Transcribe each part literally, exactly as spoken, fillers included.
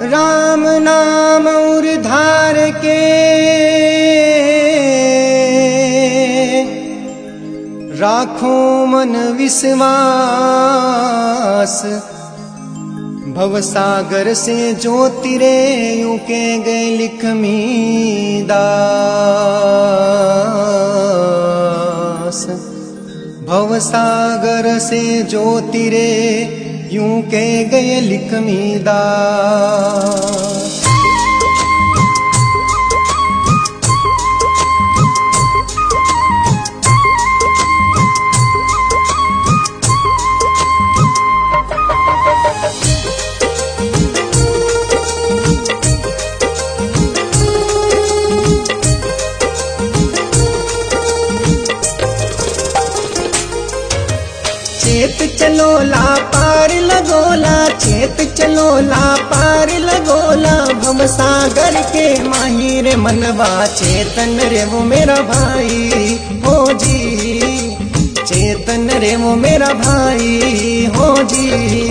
राम नाम और धार के राखो मन विश्वास। भवसागर से जो तिरे यूं के गए लिखमी दास। भवसागर से जो तिरे यूं के गए लिखमी दास। चेत चलो ला पार लगोला, चेत चलो ला पार लगोला। भवसागर के माहिर मनवा चेतन रे वो मेरा भाई हो जी। चेतन रे वो मेरा भाई हो जी।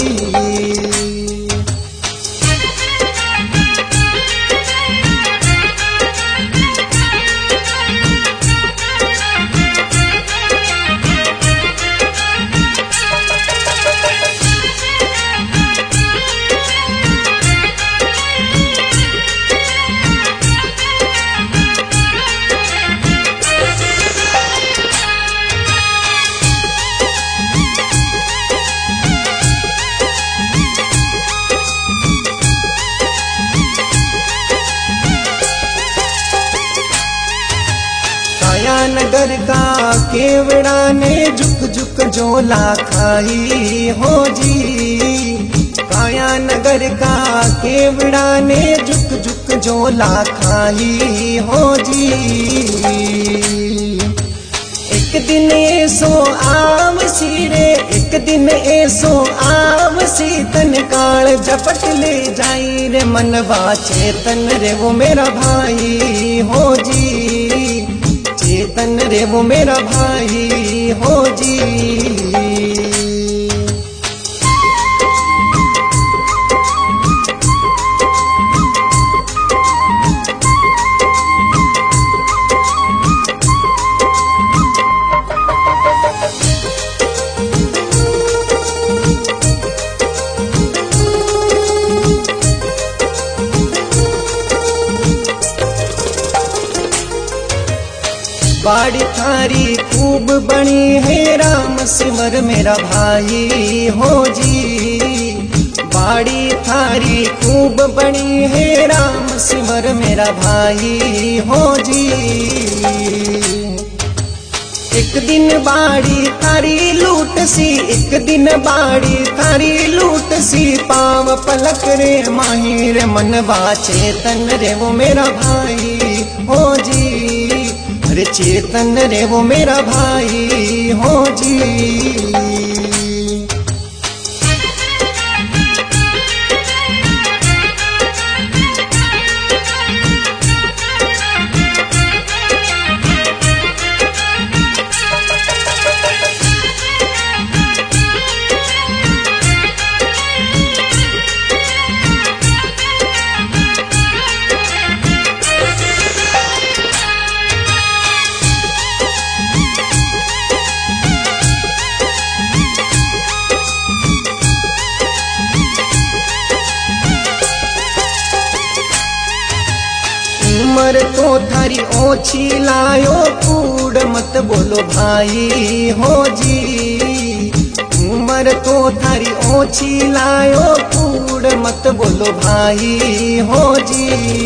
नगर का केवड़ा ने झुक झुक झोला खाई हो जी। काया नगर का केवड़ा ने झुक झुक झोला खाई हो जी। एक दिन ऐसो आव सी रे, एक दिन ऐसो आव सी तन काल झपट ले जाई रे मनवा चेतन रे वो मेरा भाई हो जी। चेतन रे वो मेरा भाई हो जी। बाड़ी थारी खूब बनी है राम सिमर मेरा भाई हो जी। बाड़ी थारी खूब बनी है राम सिमर मेरा भाई हो जी। एक दिन बाड़ी थारी लूट सी, एक दिन बाड़ी थारी लूट सी। पाव पलक रे माहिर मनवा चेतन रे वो मेरा भाई हो जी। अरे चेतन रे वो मेरा भाई हो जी। उमर तो थारी ओछी लायो कूड़ मत बोलो भाई हो जी। उमर तो थारी ओछी लायो कूड़ मत बोलो भाई हो जी।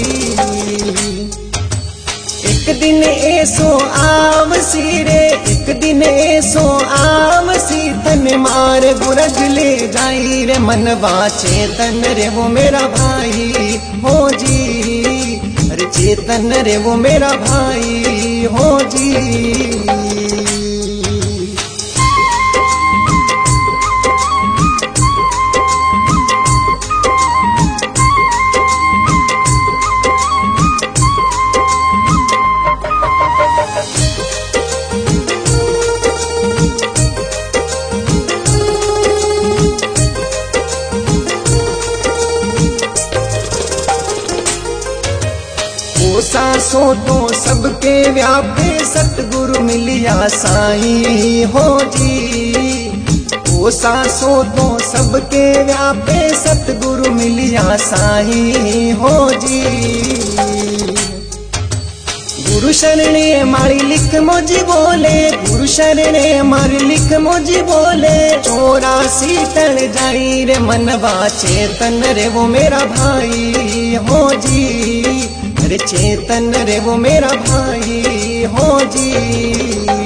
एक दिन ऐसो आव सी रे, एक दिन ऐसो आव सी तन मार गुरज ले जाई रे मनवा चेतन रे वो मेरा भाई हो जी। अरे चेतन रे वो मेरा भाई हो जी। सो तो सबके व्यापे सतगुरु मिलिया साईं हो जी। ओ सासो तो सबके व्यापे सतगुरु मिलिया साईं हो जी। गुरु शरणे मारी लिख मुझी बोले, गुरु शरणे मारी लिख मुझी बोले। चौरासी तन जाई रे मनवा चेतन रे वो मेरा भाई हो जी। अरे चेतन रे वो मेरा भाई हो जी।